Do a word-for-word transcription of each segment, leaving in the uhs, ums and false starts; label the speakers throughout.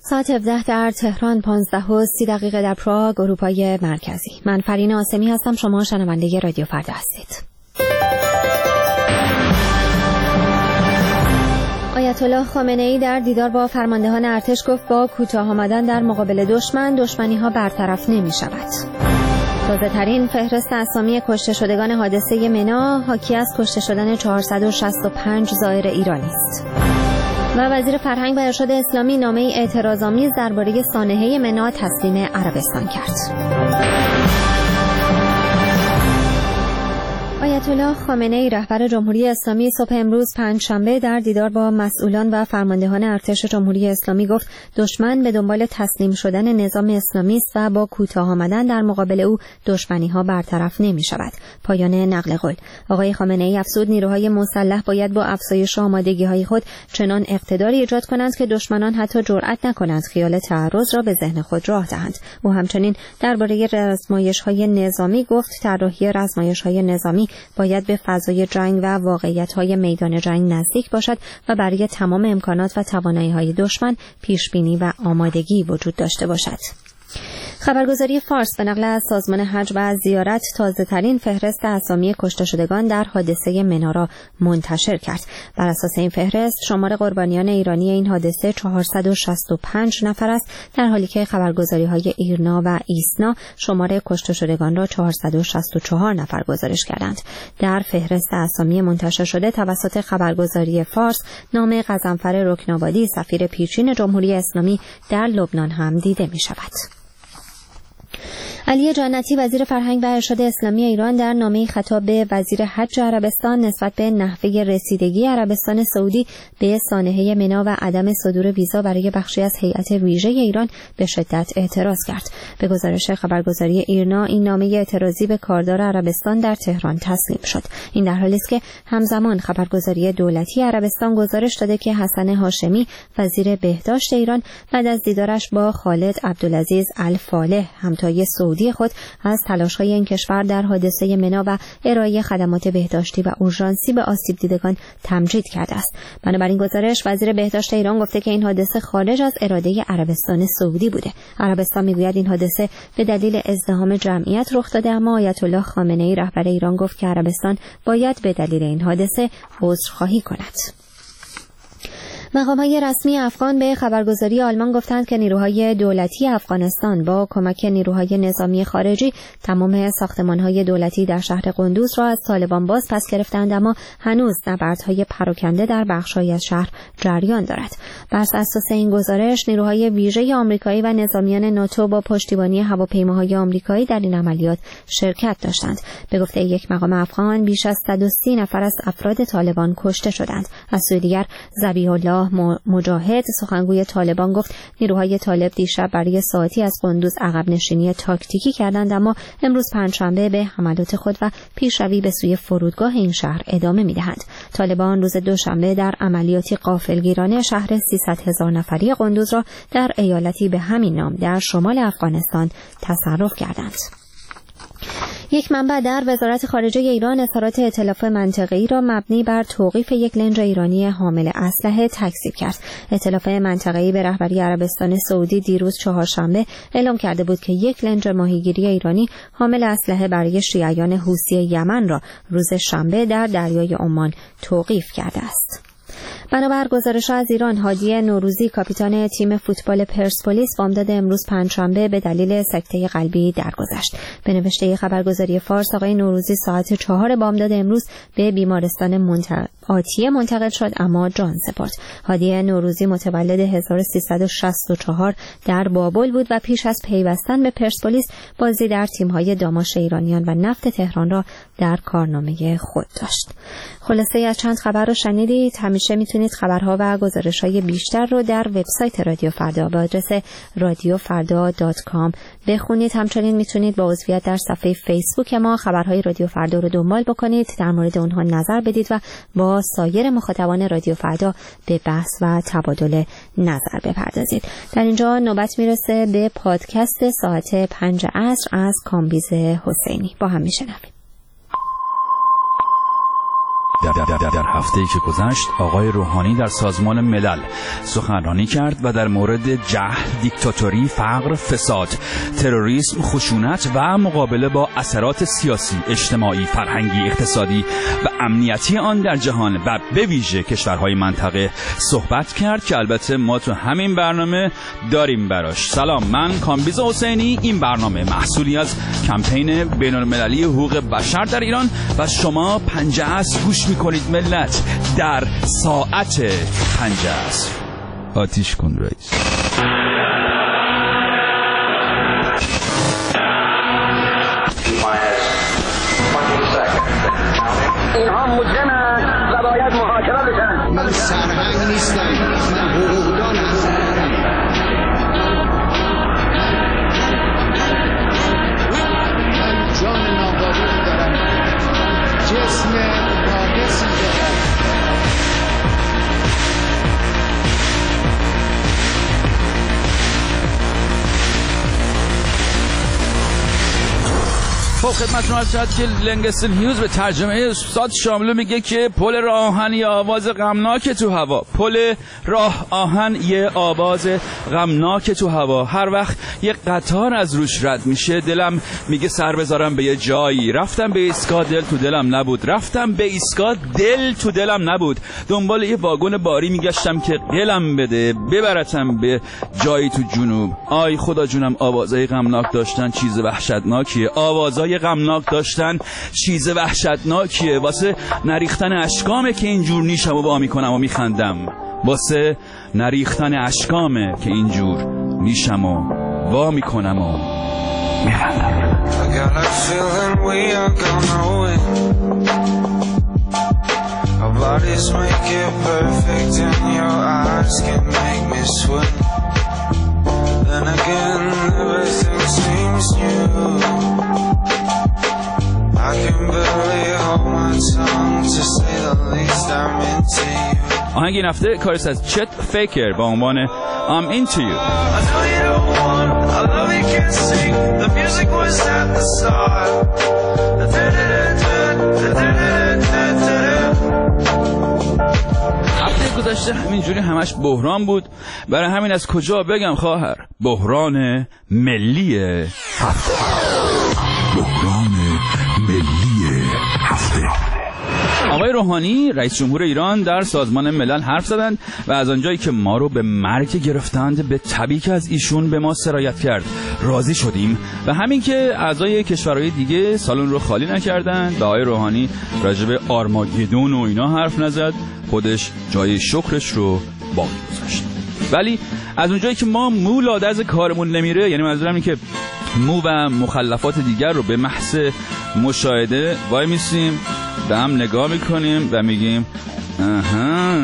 Speaker 1: ساعت هفده در تهران، پانزده و سی دقیقه در پراگ، اروپای مرکزی. من فرین آسمی هستم، شما شنونده رادیو فردا هستید. آیت الله خامنه ای در دیدار با فرماندهان ارتش گفت با کوتاه آمدن در مقابل دشمن، دشمنی ها برطرف نمی شود. تازه ترین فهرست اسامی کشته شدگان حادثه منا حاکی از کشته شدن چهارصد و شصت و پنج زائر ایرانی است. و وزیر فرهنگ و ارشاد اسلامی نامه اعتراض‌آمیز درباره سانحه منا تسلیم عربستان کرد. آیت الله خامنه ای رهبر جمهوری اسلامی صبح امروز پنجشنبه در دیدار با مسئولان و فرماندهان ارتش جمهوری اسلامی گفت دشمن به دنبال تسلیم شدن نظام اسلامی است و با کوتاه آمدن در مقابل او دشمنی‌ها برطرف نمی‌شود. پایان نقل قول. آقای خامنه ای افزود نیروهای مسلح باید با افزایش آمادگی‌های خود چنان اقتداری ایجاد کنند که دشمنان حتی جرأت نکنند خیال تعرض را به ذهن خود راه دهند. او همچنین درباره رزمایش‌های نظامی گفت طراحی رزمایش‌های نظامی باید به فضای جنگ و واقعیت‌های میدان جنگ نزدیک باشد و برای تمام امکانات و توانایی‌های دشمن پیشبینی و آمادگی وجود داشته باشد. خبرگزاری فارس به نقل از سازمان حج و زیارت تازه‌ترین فهرست اسامی کشته شدگان در حادثه منا را منتشر کرد. بر اساس این فهرست شمار قربانیان ایرانی این حادثه چهارصد و شصت و پنج نفر است، در حالی که خبرگزاری‌های ایرنا و ایسنا شمار کشته شدگان را چهارصد و شصت و چهار نفر گزارش کردند. در فهرست اسامی منتشر شده توسط خبرگزاری فارس نام غضنفر رکنابادی سفیر پیشین جمهوری اسلامی در لبنان هم دیده می‌شود. علی جنتی وزیر فرهنگ و ارشاد اسلامی ایران در نامه‌ای خطاب به وزیر حج عربستان نسبت به نحوه رسیدگی عربستان سعودی به سانحه منا و عدم صدور ویزا برای بخشی از هیئت ویژه ایران به شدت اعتراض کرد. به گزارش خبرگزاری ایرنا این نامه اعتراضی به کاردار عربستان در تهران تسلیم شد. این در حالی است که همزمان خبرگزاری دولتی عربستان گزارش داده که حسن هاشمی وزیر بهداشت ایران بعد از دیدارش با خالد عبدالعزیز الفالح همتای سعودی خود از تلاش‌های این کشور در حادثه منا و ارائه خدمات بهداشتی و اورژانسی به آسیب دیدگان تمجید کرده است. بنابراین گزارش وزیر بهداشت ایران گفته که این حادثه خارج از اراده عربستان سعودی بوده. عربستان میگوید این حادثه به دلیل ازدحام جمعیت رخ داده، اما آیت الله خامنه ای رهبر ایران گفت که عربستان باید به دلیل این حادثه عذرخواهی کند. مقام‌های رسمی افغان به خبرگزاری آلمان گفتند که نیروهای دولتی افغانستان با کمک نیروهای نظامی خارجی تمام ساختمان‌های دولتی در شهر قندوز را از طالبان باز پس گرفتند، اما هنوز نبردهای پراکنده در بخش‌های از شهر جریان دارد. بر اساس این گزارش نیروهای ویژه آمریکایی و نظامیان ناتو با پشتیبانی هواپیماهای آمریکایی در این عملیات شرکت داشتند. به گفته یک مقام افغان بیش از صد و سی نفر از افراد طالبان کشته شدند. از سوی دیگر ذبیح الله مجاهد سخنگوی طالبان گفت نیروهای طالب دیشب برای ساعتی از قندوز عقب نشینی تاکتیکی کردند، اما امروز پنجشنبه به حملات خود و پیشروی به سوی فرودگاه این شهر ادامه می‌دهند. طالبان روز دوشنبه در عملیاتی غافلگیرانه شهر سیصد هزار نفری قندوز را در ایالتی به همین نام در شمال افغانستان تصرف کردند. یک منبع در وزارت خارجه ایران اظهارات ائتلاف منطقه‌ای را مبنی بر توقیف یک لنج ایرانی حامل اسلحه تکذیب کرد. ائتلاف منطقه‌ای به رهبری عربستان سعودی دیروز چهارشنبه اعلام کرده بود که یک لنج ماهیگیری ایرانی حامل اسلحه برای شیعیان حوثی یمن را روز شنبه در دریای عمان توقیف کرده است. بنابر گزارش از ایران، هادی نوروزی کاپیتان تیم فوتبال پرسپولیس بامداد امروز پنجشنبه به دلیل سکته قلبی درگذشت. به نوشته خبرگزاری فارس، آقای نوروزی ساعت چهار بامداد امروز به بیمارستان منتقل آتیه منتقل شد، اما جان سپرد. هادی نوروزی متولد هزار و سیصد و شصت و چهار در بابل بود و پیش از پیوستن به پرسپولیس بازی در تیم‌های داماش ایرانیان و نفت تهران را در کارنامه خود داشت. خلاصه از چند خبر رو شنیدید. همیشه میتونید خبرها و گزارش‌های بیشتر رو در وبسایت رادیو فردا با آدرس رادیو فردا دات کام بخونید. همچنین میتونید با عضویت در صفحه فیسبوک ما خبرهای رادیو فردا رو دنبال بکنید، در مورد اونها نظر بدید و با سایر مخاطبان رادیو فردا به بحث و تبادل نظر بپردازید. در اینجا نوبت میرسه به پادکست ساعت پنج عصر از کامبیز حسینی. با هم میشنویم.
Speaker 2: در هفته‌ای که گذشت آقای روحانی در سازمان ملل سخنرانی کرد و در مورد جهل، دیکتاتوری، فقر، فساد، تروریسم، خشونت و مقابله با اثرات سیاسی، اجتماعی، فرهنگی، اقتصادی و امنیتی آن در جهان و به ویژه کشورهای منطقه صحبت کرد که البته ما تو همین برنامه داریم براش. سلام، من کامبیز حسینی. این برنامه محصولی از کمپین بین‌المللی حقوق بشر در ایران و شما پنجه است گوش میکنید ملت. در ساعت پنجه است آتیش کن رئیس.
Speaker 3: اینها مجرمند و باید محاکمه بشن.
Speaker 4: من سرهنگ نیستم، من حقوقدانم. من جان نابودی دارم، جسم ناقصی دارم.
Speaker 2: خب خدمتتون عرض شد که لنگستن هیوز به ترجمه استاد شاملو میگه که پل راه آهن یه آواز غمناک تو هوا. پل راه آهن یه آواز غمناک تو هوا. هر وقت یه قطار از روش رد میشه دلم میگه سر بذارم به یه جایی. رفتم به ایستگاه دل تو دلم نبود. رفتم به ایستگاه دل تو دلم نبود. دنبال یه واگن باری میگشتم که قلم بده ببرتم به جایی تو جنوب. آی خدا جونم، آوازای غمناک داشتن چیز وحشتناکیه. آوازای غمناک داشتن چیز وحشتناکیه. واسه نریختن اشکامه که اینجور نیشم و وا میکنم و میخندم. واسه نریختن اشکامه که اینجور نیشم و وا میکنم و میخندم. I can barely hold my tongue to say the least. I'm into you. آهنگ این هفته کارش از چت فیکر با عنوان I'm into you. I know you don't want, I love you can't sing. The music was at the start. هفته گذشته همینجوری همش بحران بود. برای همین از کجا بگم خواهر؟ بحران ملی هفته. بحران ملی هفته. آقای روحانی رئیس جمهور ایران در سازمان ملل حرف زدند و از آنجایی که ما رو به مرگ گرفتند به طبعی که از ایشون به ما سرایت کرد راضی شدیم و همین که اعضای کشورهای دیگه سالن رو خالی نکردند و آقای روحانی راجع به آرماگدون و اینا حرف نزد، خودش جای شکرش رو باقی گذاشت. ولی از اونجایی که ما مو لاده از کارمون نمیره، یعنی منظورم اینه که مو و مخلفات دیگر رو به محض مشاهده وای میسیم به هم نگاه میکنیم و میگیم آها.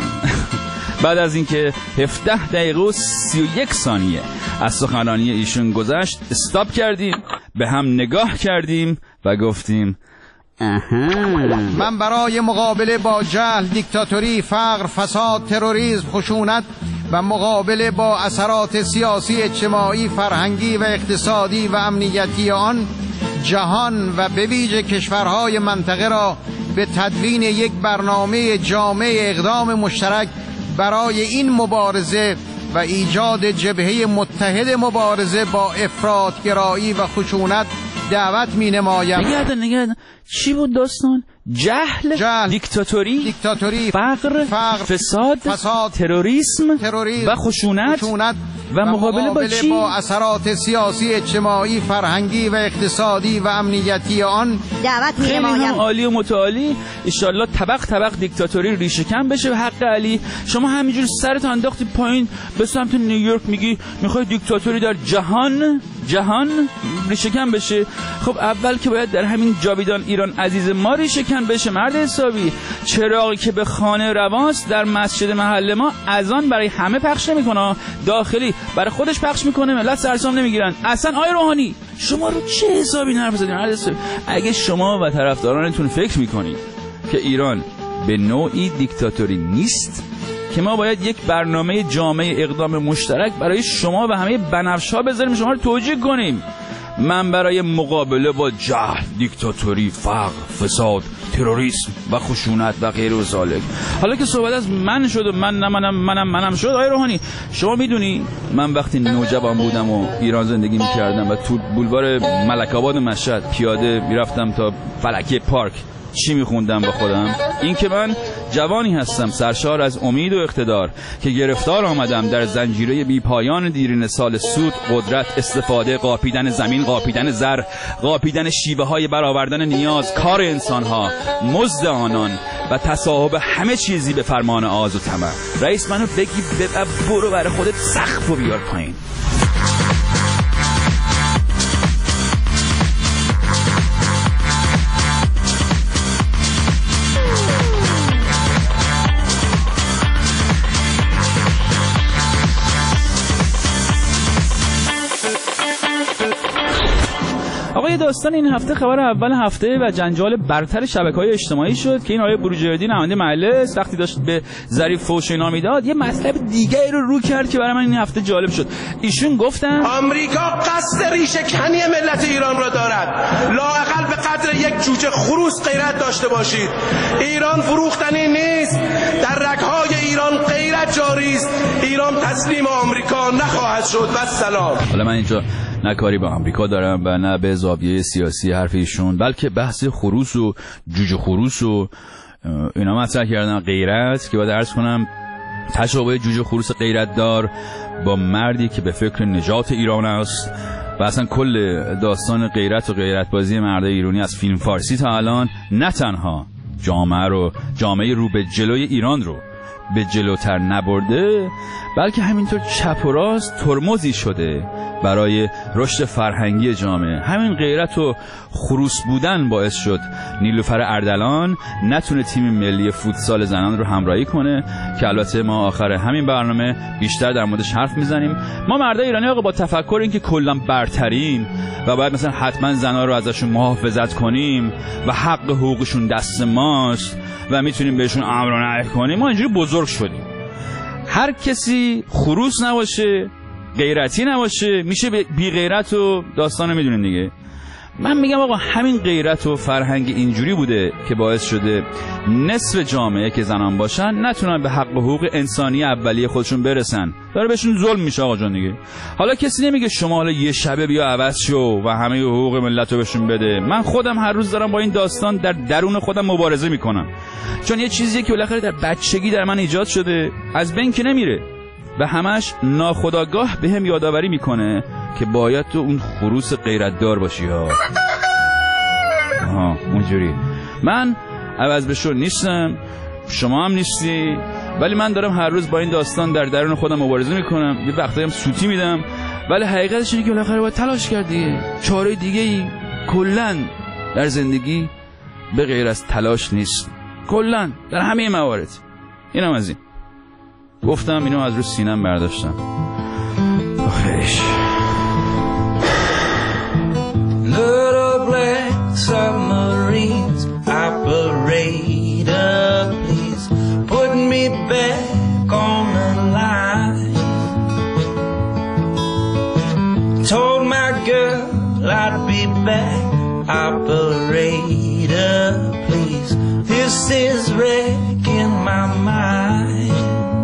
Speaker 2: بعد از اینکه هفده دقیقه و سی و یک ثانیه از سخنرانی ایشون گذشت استاپ کردیم، به هم نگاه کردیم و گفتیم آها.
Speaker 4: من برای مقابله با جهل، دیکتاتوری، فقر، فساد، تروریسم، خشونت و مقابله با اثرات سیاسی، اجتماعی، فرهنگی و اقتصادی و امنیتی آن جهان و به ویژه کشورهای منطقه را به تدوین یک برنامه جامع اقدام مشترک برای این مبارزه و ایجاد جبهه متحد مبارزه با افراطگرایی و خشونت دعوت می نمایم.
Speaker 2: نگردن نگردن چی بود داستان؟ جهل,
Speaker 4: جهل
Speaker 2: دیکتاتوری،
Speaker 4: دیکتاتوری
Speaker 2: فقر,
Speaker 4: فقر
Speaker 2: فساد,
Speaker 4: فساد
Speaker 2: تروریسم,
Speaker 4: تروریسم
Speaker 2: و خشونت,
Speaker 4: خشونت
Speaker 2: و, و مقابله, مقابله با چی؟
Speaker 4: با اثرات سیاسی، اجتماعی، فرهنگی و اقتصادی و امنیتی آن
Speaker 1: دعوت می نمایم.
Speaker 2: خیلی عالی و متعالی. انشالله طبق طبق دیکتاتوری ریشه کن بشه به حق علی. شما همینجور سرت انداختی پایین به سمت نیویورک میگی میخوای دیکتاتوری در جهان جهان ریشه کن بشه. خب اول که باید در همین جاویدان ایران عزیز ما ریشه کن بشه. مرد حسابی، چراغی که به خانه رواست در مسجد محل ما اذان برای همه پخش نمیکنه، داخلی برای خودش پخش میکنه، ملت سرسام نمیگیرن. اصلا آقای روحانی شما رو چه حسابی حرف زدین؟ مرد حسابی، اگه شما و طرفدارانتون فکر میکنید که ایران به نوعی دیکتاتوری نیست که ما باید یک برنامه جامع اقدام مشترک برای شما و همه بنفش‌ها بذاریم شما رو توجیه کنیم، من برای مقابله با جهل، دیکتاتوری، فقر، فساد، تروریسم و خشونت و غیر و ذالک. حالا که صحبت از من شد و من نه منم منم منم شد، آقای روحانی شما میدونی من وقتی نوجوان بودم و ایران زندگی میکردم و تو بولوار ملک آباد مشهد پیاده میرفتم تا فلکه پارک چی میخوندم با خودم؟ این که من جوانی هستم سرشار از امید و اقتدار که گرفتار آمدم در زنجیره بی پایان دیرین سال سود، قدرت، استفاده، قاپیدن زمین، قاپیدن زر، قاپیدن شیوه های برآوردن نیاز، کار انسانها، مزد آنان و تصاحب همه چیزی به فرمان آز و طمع. رئیس منو بگی ببر برو برای خودت سقف و بیار پایین. آقای داستان این هفته خبر اول هفته و جنجال برتر شبکه‌های اجتماعی شد که این آقای بروجردی نماینده محله وقتی داشت به ظریف فحش اینا میداد یه مطلب دیگه ای رو رو کرد که برای من این هفته جالب شد. ایشون گفتن
Speaker 5: آمریکا قصد ریشه کنی ملت ایران را دارد، لااقل به قدر یک جوجه خروس غیرت داشته باشید. ایران فروختنی نیست، در رگ‌های ایران غیرت جاری است. ایران تسلیم آمریکا نخواهد شد. و سلام.
Speaker 2: حالا من اینجا نه کاری با آمریکا دارم و نه به زاویه سیاسی حرف ایشون، بلکه بحث خروس و جوجه خروس و اینا مطرح کردن. غیرت که باید عرض کنم تشابه جوجه خروس غیرت دار با مردی که به فکر نجات ایران است و اصلا کل داستان غیرت و غیرت بازی مردای ایرانی از فیلم فارسی تا الان نه تنها جامعه رو جامعه رو به جلوی ایران رو به جلوتر نبرده، بلکه همینطور چپ و راست ترمزی شده برای رشد فرهنگی جامعه. همین غیرت و خروس بودن باعث شد نیلوفر اردلان نتونه تیم ملی فوتسال زنان رو همراهی کنه که البته ما آخر همین برنامه بیشتر در موردش حرف میزنیم. ما مردای ایرانی آقا با تفکر این که کلا برتریم و باید مثلا حتما زنا رو ازشون محافظت کنیم و حق حقوقشون دست ماست و میتونیم بهشون امر و نهی کنیم، ما اینجوری بزرگ شدیم. هر کسی خروس نباشه، غیرتی نباشه، میشه بی غیرت و داستانو میدونین دیگه. من میگم آقا همین غیرت و فرهنگ اینجوری بوده که باعث شده نصف جامعه که زنان باشن نتونن به حق و حقوق انسانی اولیه خودشون برسن. داره بهشون ظلم میشه آقا جان دیگه. حالا کسی نمیگه شما حالا یه شبه بیا عوض شو و همه حقوق ملت رو بهشون بده. من خودم هر روز دارم با این داستان در درون خودم مبارزه میکنم، چون یه چیزیه که بالاخره در بچگی در من ایجاد شده، از بین که نمیره و همش ناخودآگاه به هم یادآوری میکنه که باید تو اون خروس غیرتدار باشی ها. آها اونجوری. من عوض بشو نیستم، شما هم نیستی، ولی من دارم هر روز با این داستان در درون خودم مبارزه میکنم. یه وقتایی هم سوتی میدم، ولی حقیقتش اینه که بالاخره باید تلاش کردی. چاره دیگه ای کلا در زندگی به غیر از تلاش نیست، کلا در همه موارد. اینم از این گفتم، اینو از رو سینم برداشتم. آخرش
Speaker 6: Little black submarines operator, please put me back on the line. Told my girl I'd be back, operator, please. This is wrecking my mind.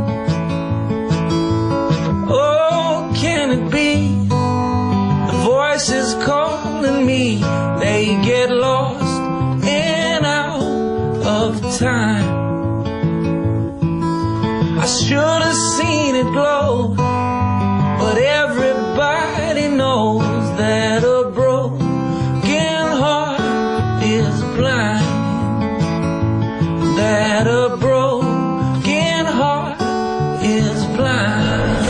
Speaker 6: Oh, can it be? The voices calling me, they get lost and out of time. I should have seen it glow, but everybody knows that a broken heart is blind. That a broken heart is blind.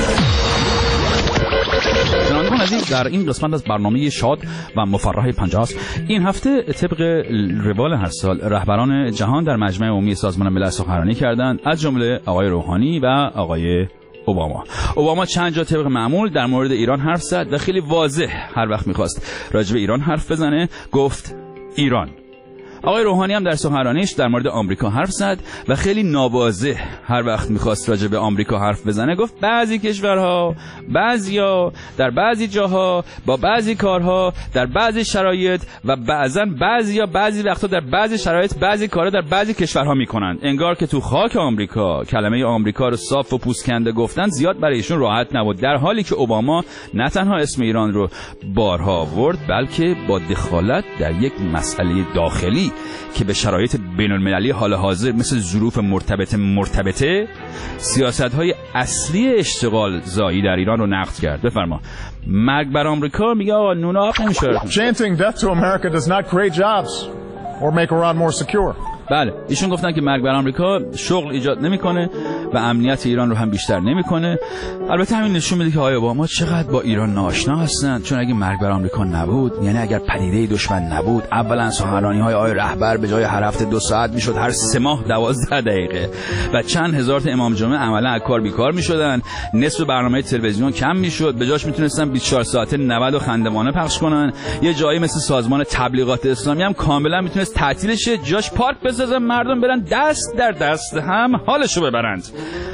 Speaker 2: شنوندگان عزیز، در این قسمت از برنامه شاد و مفرح پنجاه این هفته طبق روال هر سال رهبران جهان در مجمع عمومی سازمان ملل سخنرانی کردند، از جمله آقای روحانی و آقای اوباما. اوباما چند جا طبق معمول در مورد ایران حرف زد و خیلی واضح هر وقت میخواست راجع به ایران حرف بزنه گفت ایران. آقای روحانی هم در سخنرانیش در مورد آمریکا حرف زد و خیلی ناواضح هر وقت می‌خواست راجع به آمریکا حرف بزنه گفت بعضی کشورها، بعضیا در بعضی جاها با بعضی کارها در بعضی شرایط و بعضاً بعضیا بعضی وقتا در بعضی شرایط بعضی کارها در بعضی کشورها میکنن. انگار که تو خاک آمریکا کلمه آمریکا رو صاف و پوسکنده گفتن زیاد برای ایشون راحت نبود، در حالی که اوباما نه تنها اسم ایران رو بارها آورد بلکه با دخالت در یک مسئله داخلی که به شرایط بین المللی حال حاضر مثل ظروف مرتبط مرتبطه سیاست‌های اصلی اشتغال زایی در ایران رو نقد کرد. بفرما. مرگ بر آمریکا میگه آقا نون آب نمیشه.
Speaker 7: Chanting death to America does not create jobs or make Iran more secure.
Speaker 2: بله، ایشون گفتن که مرگ بر آمریکا شغل ایجاد نمیکنه و امنیت ایران رو هم بیشتر نمیکنه. البته همین نشون میده که آقای اوباما چقدر با ایران ناآشنا هستن، چون اگه مرگ بر آمریکا نبود، یعنی اگر پدیده دشمن نبود، اولا سخنرانی‌های آقای رهبر به جای هر هفته دو ساعت میشد هر سه ماه دوازده دقیقه و چند هزار تا امام جمعه عملا از کار بیکار میشدن، نصف برنامه تلویزیون کم میشد، به جاش میتونستن بیست و چهار ساعته نود و خندوانه پخش کنن. یه جایی مثل سازمان تبلیغات اسلامی هم کاملا میتونست تعطیل شه، جاش پارک بسازن، مردم برن دست در دست هم حالشو ببرند.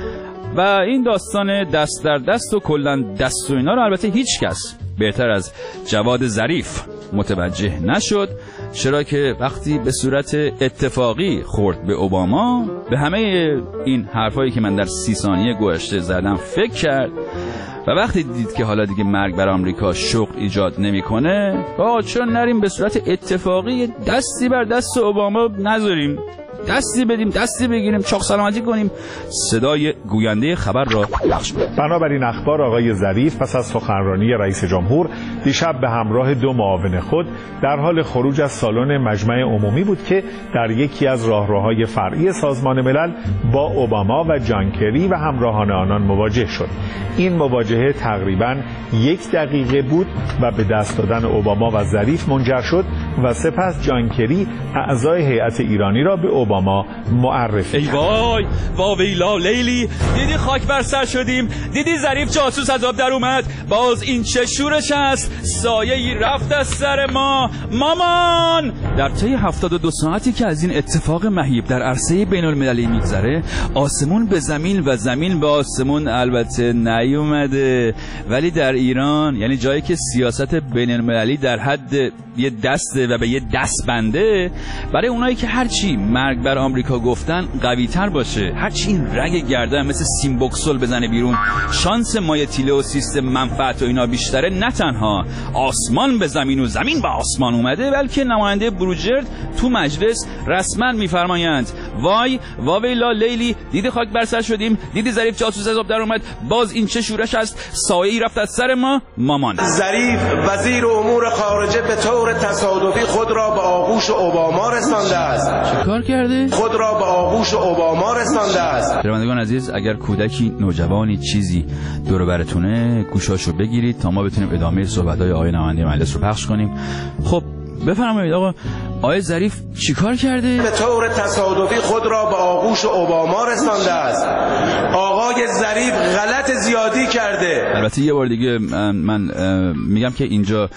Speaker 2: و این داستان دست در دست و کلا دست و اینا رو البته هیچ کس بهتر از جواد ظریف متوجه نشد، چرا که وقتی به صورت اتفاقی خورد به اوباما به همه این حرفایی که من در سی ثانیه گذشته زدم فکر کرد و وقتی دید که حالا دیگه مرگ بر آمریکا شغل ایجاد نمیکنه، آقا چرا نریم به صورت اتفاقی دستی بر دست اوباما نذاریم، دستی بدیم، دستی بگیریم، چاق سلامتی کنیم. صدای گوینده خبر را پخش کنیم.
Speaker 7: بنابراین اخبار آقای ظریف پس از سخنرانی رئیس جمهور دیشب به همراه دو معاون خود در حال خروج از سالن مجمع عمومی بود که در یکی از راهروهای فرعی سازمان ملل با اوباما و جان کری و همراهان آنان مواجه شد. این مواجهه تقریباً یک دقیقه بود و به دست دادن اوباما و ظریف منجر شد و سپس جان کری اعضای هیئت ایرانی را به اوباما معرفی
Speaker 2: ای وای واویلا لیلی، دیدی خاک بر سر شدیم، دیدی ظریف جاسوس از آب در اومد، باز این چه شورش است، سایه‌ای رفت از سر ما مامان. در طی هفتاد و دو ساعتی که از این اتفاق مهیب در عرصه بین المللی میگذره، آسمون به زمین و زمین به آسمون البته نیومده، ولی در ایران، یعنی جایی که سیاست بین المللی در حد یه دسته و به یه دست بنده، برای اونایی که هرچی مرگ بر آمریکا گفتن قوی تر باشه، هرچی این رگ گردن مثل سیمبوکسل بزنه بیرون، شانس مایه تیله و سیستم منفعت و اینا بیشتره، نه تنها آسمان به زمین و زمین به آسمان اومده، بلکه نماینده بروجرد تو مجلس رسما میفرمایند وای واویلا لیلی، دیدی خاک بر سر شدیم، دیدی ظریف جاسوس از آب در اومد، باز این چه شورش است، سایه‌ای رفت از سر ما مامان.
Speaker 5: ظریف وزیر امور خارجه به طور تصادفی خود را به آغوش اوباما رسانده است.
Speaker 2: چه کار کرده؟
Speaker 5: خود را به آغوش اوباما رسانده است.
Speaker 2: شنوندگان عزیز، اگر کودکی، نوجوانی، چیزی دور و برتونه، گوشاشو بگیرید تا ما بتونیم ادامه صحبت‌های آقای نماینده مجلس رو پخش کنیم. خب بفرمایید آقا، آقای ظریف چیکار کرده؟
Speaker 5: به طور تصادفی خود را به آغوش اوباما رسانده است. آقای ظریف غلط زیادی کرده.
Speaker 2: البته یه بار دیگه من میگم که اینجا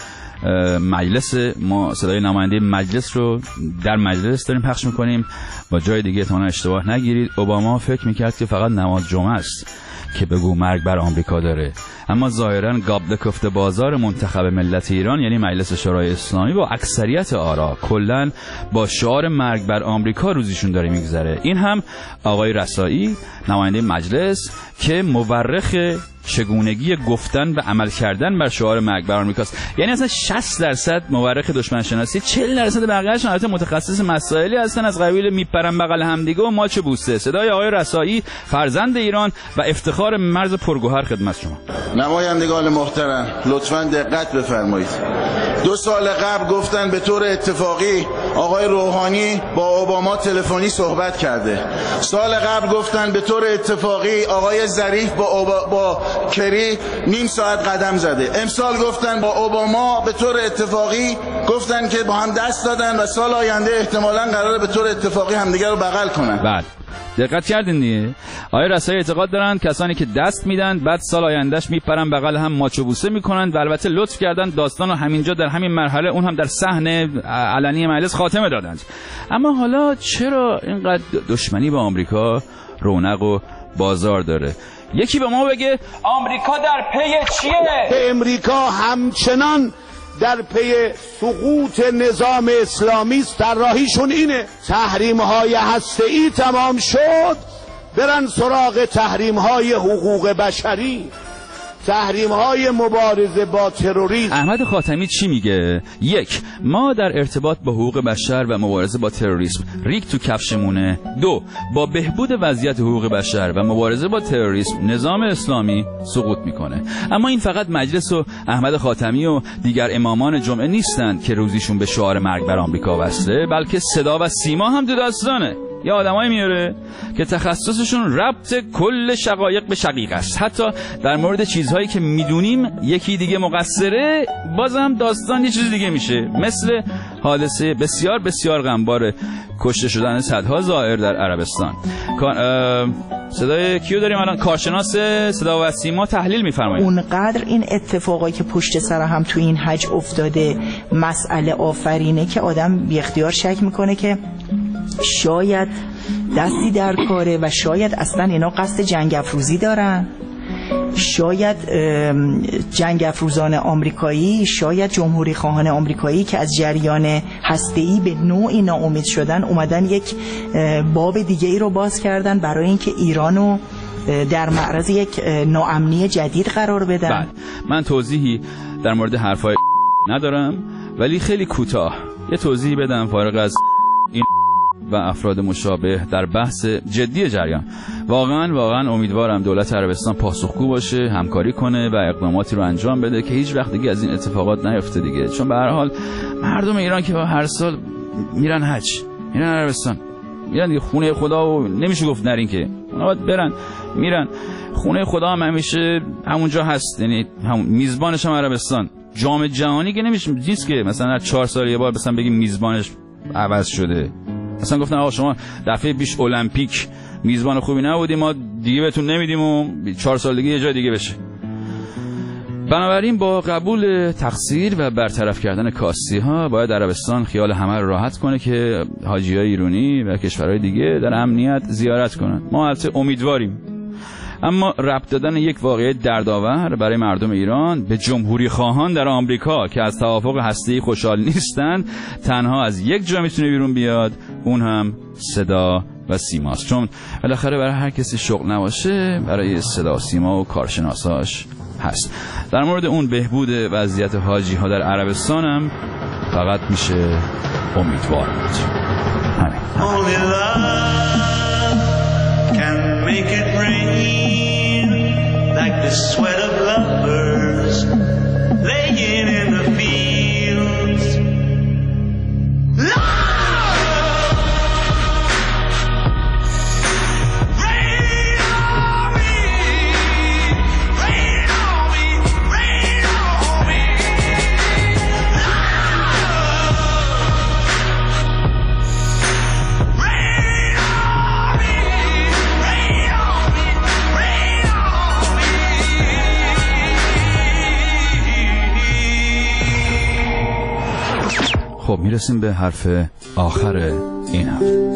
Speaker 2: مجلس ما، صدای نماینده مجلس رو در مجلس داریم پخش میکنیم، با جای دیگه احتمالاً اشتباه نگیرید. اوباما فکر میکرد که فقط نماز جمعه است که بگو مرگ بر آمریکا داره، اما ظاهراً قابل کفت بازار منتخب ملت ایران یعنی مجلس شورای اسلامی با اکثریت آرا کلاً با شعار مرگ بر آمریکا روزیشون داره میگذره. این هم آقای رسایی نماینده مجلس که مورخ چگونگی گفتن و عمل کردن بر شعار مرگ بر آمریکاست، یعنی اصلا شصت درصد مورخ دشمن شناسی، چهل درصد بقیه‌اش البته متخصص مسائلی هستن از قبیل میپرن بغل همدیگه و ماچ بوسته. صدای آقای رسایی، فرزند ایران و افتخار مرز پرگوهر، خدمت شما.
Speaker 8: نمایندگان محترم لطفاً دقت بفرمایید. دو سال قبل گفتن به طور اتفاقی آقای روحانی با اوباما تلفنی صحبت کرده. سال قبل گفتن به طور اتفاقی آقای ظریف با اوبا... با کری نیم ساعت قدم زده. امسال گفتن با اوباما به طور اتفاقی گفتن که با هم دست دادن و سال آینده احتمالاً قراره به طور اتفاقی همدیگر رو بغل کنن.
Speaker 2: بعد دقت کردین دیگه؟ آیا رسای اعتقاد دارن کسانی که دست میدن بعد سال آیندهش میپرن بغل هم ماچو بوسه میکنن و البته لطف کردن داستان رو همینجا در همین مرحله اون هم در صحنه علنی مجلس خاتمه دادند. اما حالا چرا اینقدر دشمنی با آمریکا رونق و بازار داره؟ یکی به ما بگه آمریکا در پی چیه؟
Speaker 5: امریکا همچنان در پی سقوط نظام اسلامی است. در راهیشون اینه تحریم‌های هسته‌ای تمام شد برن سراغ تحریم‌های حقوق بشری، تحریم‌های مبارزه با تروریسم.
Speaker 2: احمد خاتمی چی میگه؟ یک، ما در ارتباط با حقوق بشر و مبارزه با تروریسم ریگ تو کفشمونه. دو، با بهبود وضعیت حقوق بشر و مبارزه با تروریسم نظام اسلامی سقوط میکنه. اما این فقط مجلس و احمد خاتمی و دیگر امامان جمعه نیستند که روزیشون به شعار مرگ بر آمریکا وصله، بلکه صدا و سیما هم دو داستانه. یا آدمایی میاره که تخصصشون ربط کل شقایق به شقیق است. حتی در مورد چیزهایی که میدونیم یکی دیگه مقصره بازم داستان یه چیز دیگه میشه، مثل حادثه بسیار بسیار غمبار کشته شدن صدها زائر در عربستان. صدای کیو داریم الان؟ کارشناس صدا و سیما تحلیل میفرمایید.
Speaker 9: اونقدر این اتفاقایی که پشت سر هم تو این حج افتاده مسئله آفرینه که آدم بی اختیار شک میکنه که شاید دستی در کاره و شاید اصلا اینا قصد جنگ افروزی دارن. شاید جنگ افروزان آمریکایی، شاید جمهوری خواهان آمریکایی که از جریان هسته‌ای به نوعی ناامید شدن اومدن یک باب دیگه ای رو باز کردن برای اینکه ایرانو در معرض یک ناامنی جدید قرار بدن.
Speaker 2: بله، من توضیحی در مورد حرفای ندارم ولی خیلی کوتاه یه توضیحی بدم فارغ از این و افراد مشابه در بحث جدی جریان. واقعا واقعا امیدوارم دولت عربستان پاسخگو باشه، همکاری کنه و اقداماتی رو انجام بده که هیچ وقت دیگه از این اتفاقات نیفته دیگه. چون به هر حال مردم ایران که هر سال میرن حج، میرن عربستان، میرن دیگه خونه خدا و نمیشه گفت نرین که، اونا باید برن، میرن خونه خدا هم همیشه همونجا هست، یعنی همون میزبانش هم عربستان. جام جهانی که نمیشه نیست که مثلا هر چهار سال یه بار مثلا بگیم میزبانش عوض شده. مثلا گفتن آقا شما دفعه پیش المپیک میزبان خوبی نبودیم، ما دیگه بهتون نمیدیم و چهار سال دیگه یه جای دیگه بشه. بنابراین با قبول تقصیر و برطرف کردن کاستی ها باید عربستان خیال همه رو راحت کنه که حاجیای ایرانی و کشورهای دیگه در امنیت زیارت کنن. ما البته امیدواریم، اما ربط دادن یک واقعیت دردآور برای مردم ایران به جمهوری خواهان در آمریکا که از توافق هسته‌ای خوشحال نیستند تنها از یک جا میتونه بیرون بیاد، اون هم صدا و سیماست. چون بالاخره برای هر کسی شغل نباشه برای صدا و سیما و کارشناساش هست. در مورد اون بهبود وضعیت حاجی ها در عربستان هم فقط میشه امیدوار بود. همین.
Speaker 6: Can make it rain like the sweat of lovers laying in the fields. Love! Rain on me, rain on me, rain on me. Love! Rain on me.
Speaker 2: خب میرسیم به حرف آخر این هفته.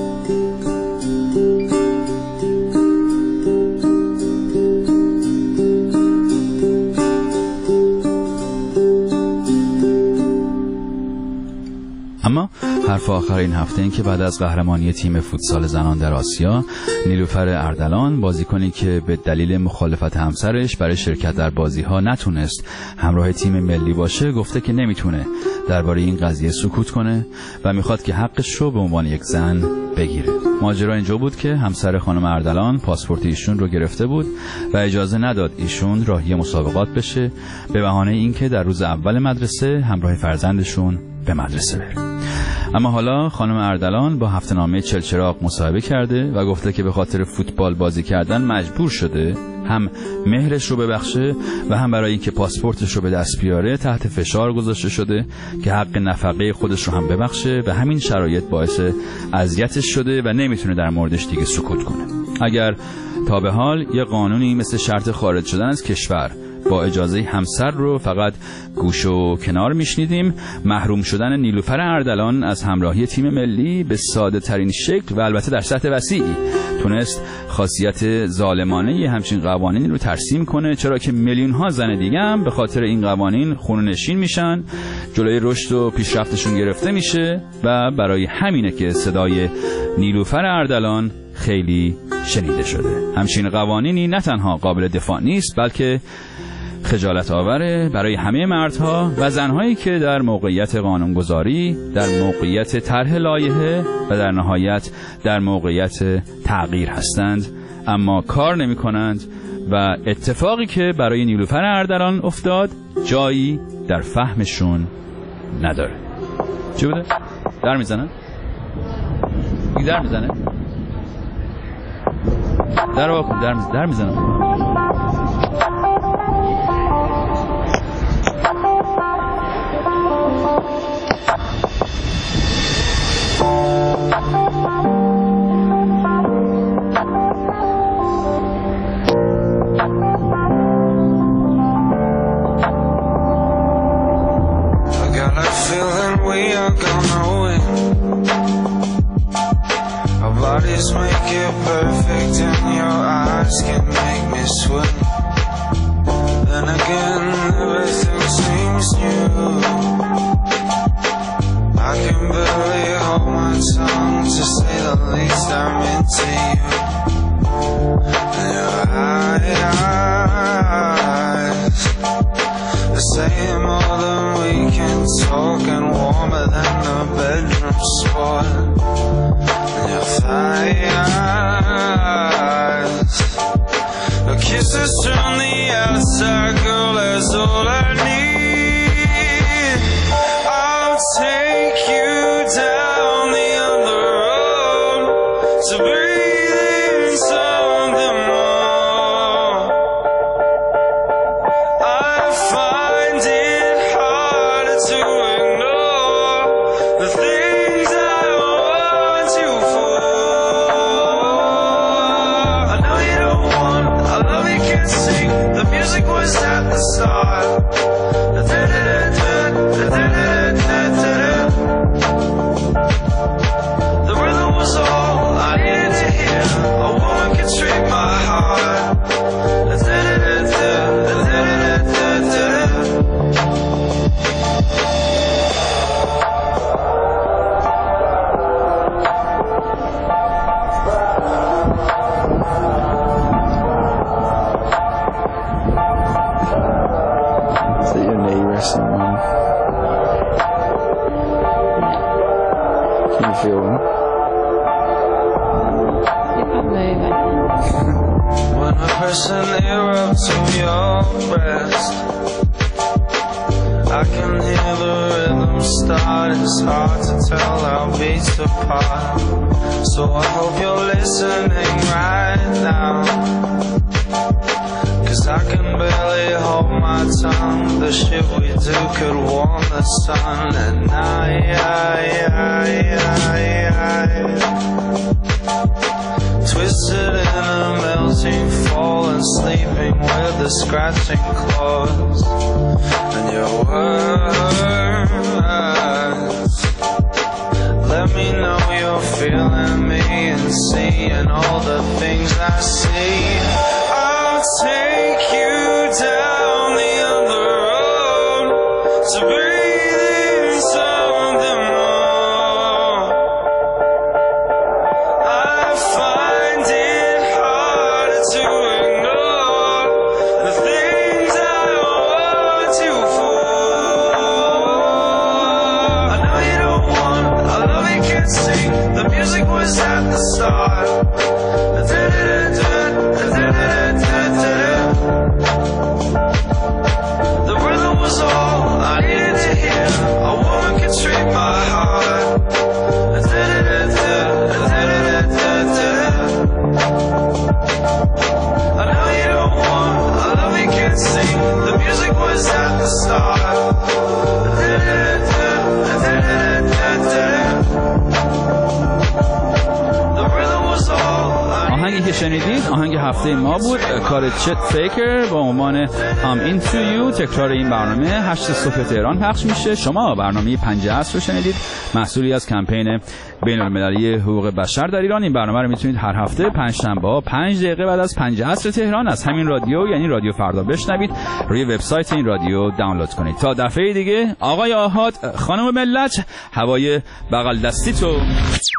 Speaker 2: اما حرف آخر این هفته این که بعد از قهرمانی تیم فوتسال زنان در آسیا، نیلوفر اردلان بازیکنی که به دلیل مخالفت همسرش برای شرکت در بازی‌ها نتونست همراه تیم ملی باشه، گفته که نمیتونه درباره این قضیه سکوت کنه و میخواد که حقش رو به عنوان یک زن بگیره. ماجرا اینجا بود که همسر خانم اردلان پاسپورت ایشون رو گرفته بود و اجازه نداد ایشون راهی مسابقات بشه به بهانه اینکه در روز اول مدرسه همراه فرزندشون به مدرسه بره. اما حالا خانم اردلان با هفته‌نامه چلچراغ مصاحبه کرده و گفته که به خاطر فوتبال بازی کردن مجبور شده هم مهرش رو ببخشه و هم برای اینکه پاسپورتش رو به دست بیاره تحت فشار گذاشته شده که حق نفقه خودش رو هم ببخشه و همین شرایط باعث اذیتش شده و نمیتونه در موردش دیگه سکوت کنه. اگر تا به حال یه قانونی مثل شرط خارج شدن از کشور با اجازه همسر رو فقط گوش و کنار میشنیدیم، محروم شدن نیلوفر اردلان از همراهی تیم ملی به ساده ترین شکل و البته در سطح وسیعی تونست خاصیت ظالمانه همچین قوانینی رو ترسیم کنه، چرا که میلیون ها زن دیگه هم به خاطر این قوانین خونه‌نشین میشن، جلوی رشد و پیشرفتشون گرفته میشه و برای همینه که صدای نیلوفر اردلان خیلی شنیده شده. همچین قوانینی نه تنها قابل دفاع نیست بلکه خجالت آوره برای همه مردها و زنهایی که در موقعیت قانونگذاری، در موقعیت طرح لایحه و در نهایت در موقعیت تغییر هستند اما کار نمی کنند و اتفاقی که برای نیلوفر اردلان افتاد جایی در فهمشون نداره. چی بوده؟ در میزنن؟ در میزنه؟ در واکن در میزنن در میزنن
Speaker 6: Bodies make it perfect and your eyes can make me swim. Then again, everything seems new. I can barely hold my tongue, to say the least. I'm into you. And your eyes, they're saying more than we can talk, and warmer than the bedroom sport. Your thighs, your kisses from the outside, girl, that's all I need. I'll take you down the other road to breathe in something more. I find it harder to ignore the things I want you for. The music was at the start. The rhythm was all I needed to hear. A woman could treat my heart.
Speaker 10: Can you feel them?
Speaker 6: You can move, I think. When I press an ear up to your breast, I can hear the rhythm start. It's hard to tell our beats apart. So I hope you're listening right now, 'cause I can barely hold my tongue. The shit we do could warm the sun at night. Twisted in a melting fall and sleeping with the scratching claws. And your words, let me know you're feeling me and seeing all the things I see. I'll take you down the other road to breathe in something more. I find it harder to ignore the things I want you for. I know you don't want, I love you can't sing. The music was at the start. Da-da-da-da, da-da-da-da-da-da. see the music was at the start. The rhythm was all
Speaker 2: آهنگی که شنیدید آهنگ هفته ما بود، کار چت فیکر با عنوان I'm into you. تکرار این برنامه هشت صبح تهران پخش میشه. شما برنامه پنج عصر رو شنیدید، محصولی از کمپین بین المللی حقوق بشر در ایران. این برنامه رو میتونید هر هفته پنج شنبه پنج دقیقه بعد از پنج عصر تهران از همین رادیو، یعنی رادیو فردا، بشنوید. روی وبسایت این رادیو دانلود کنید. تا دفعه دیگه، آقای آحاد، خانم ملت، هوای بغل دستی تو.